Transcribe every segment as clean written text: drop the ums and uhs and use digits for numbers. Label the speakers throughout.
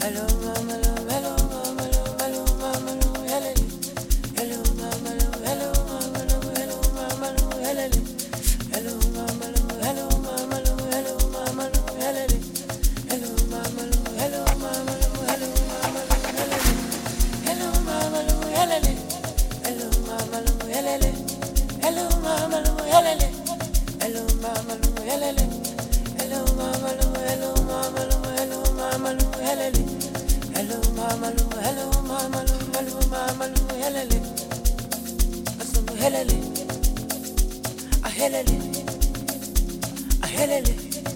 Speaker 1: hello mama, hello mama, hello mama, hello, hello mama, hello mama, hello mama, hello, hello mama, hello mama, hello mama, hello, hello mama, hello mama, hello mama, hello, hello mama, hello, hello mama, hello, hello mama, hello, hello mama, hello, hello mama, hello mama, hello mama, hello, hello mama, hello mama, hello mama, hello, asum hello, a hello, a hello,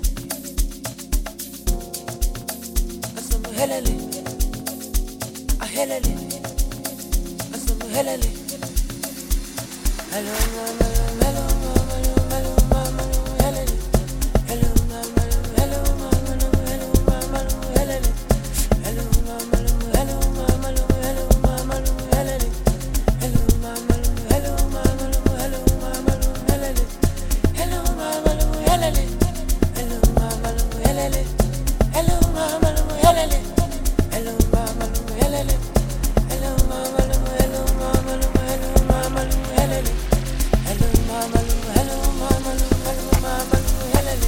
Speaker 1: asum hello, a hello, asum hello, hello mama, hello mama, hello mama, hello, hello mama, hello mama, hello mama, hello, hello mama, hello mama, hello mama, hello, hello mama, hello mama, hello mama, hello, hello mama, hello, hello mama, hello, hello mama, hello, hello mama, hello, hello mama, hello mama, hello mama, hello, hello mama, hello mama, hello mama, hello,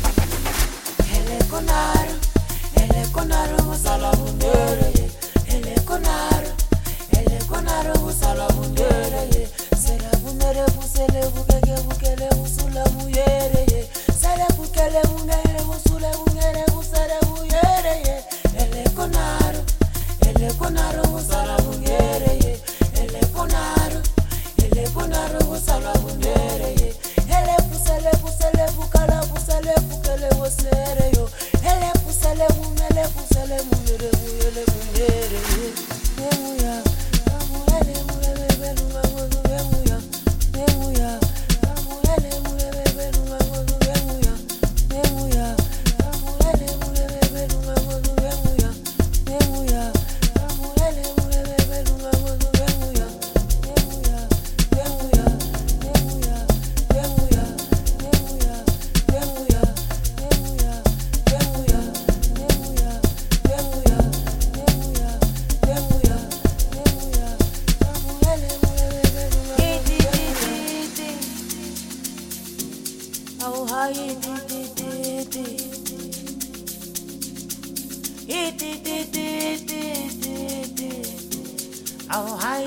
Speaker 1: ele konaro usala bundere, ele konaro usala bundere, sera bundere busele bukeke bukele usula buyere, sera bukele bungere usula bungere usara buyere, ele konaro usala bungere, ele konaro usala bungere, ele pusele bukala pusele bukele usere yo, ele pusele muyere muyere muyere, memuya amulele muyere belu magozu memuya, memuya amulele muyere belu magozu memuya, memuya amulele muyere belu magozu memuya, memuya amulele muyere belu magozu memuya, memuya memuya memuya memuya memuya memuya memuya memuya memuya memuya memuya memuya memuya amulele muyere belu magozu oh hi oh hi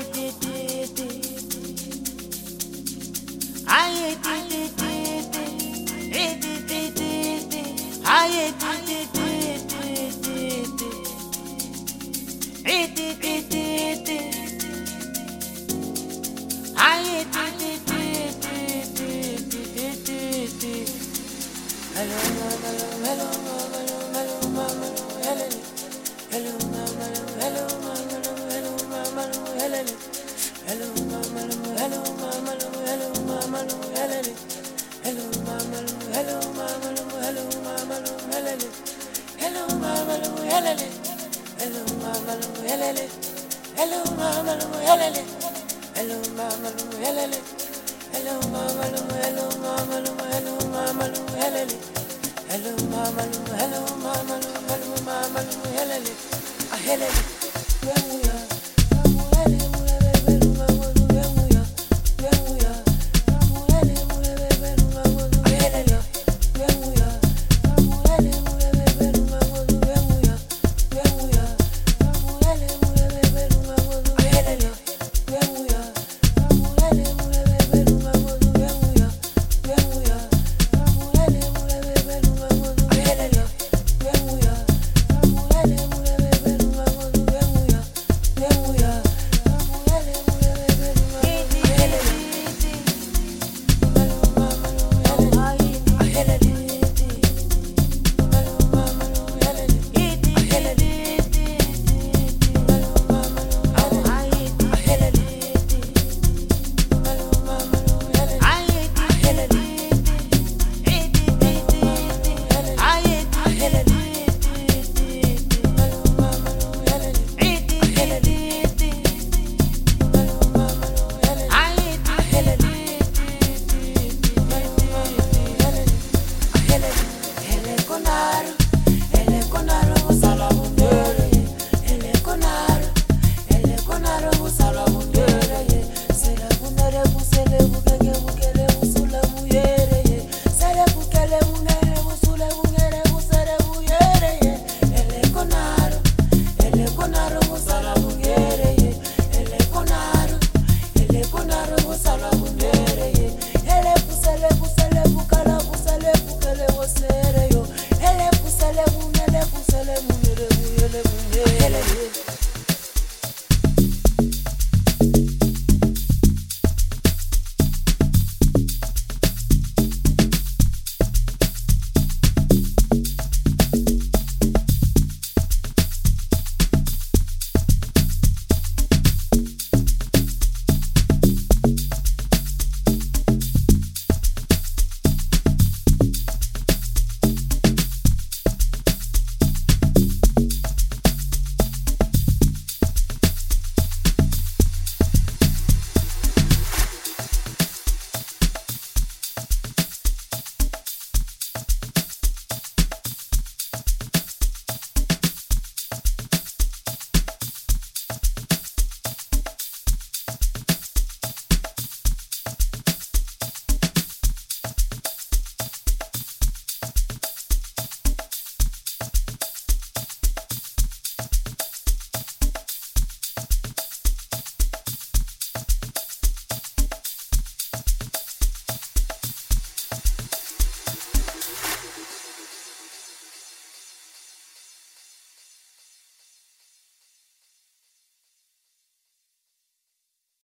Speaker 1: hello mama, hello mama, hello mama, hello, hello mama, hello mama, hello mama, hello, hello mama, hello mama, hello mama, hello, hello mama, hello mama, hello mama, hello, hello mama, hello, hello mama, hello, hello mama, hello, hello mama, hello, hello mama, hello mama, hello mama, hello, hello mama, hello mama, hello mama, hello, hello.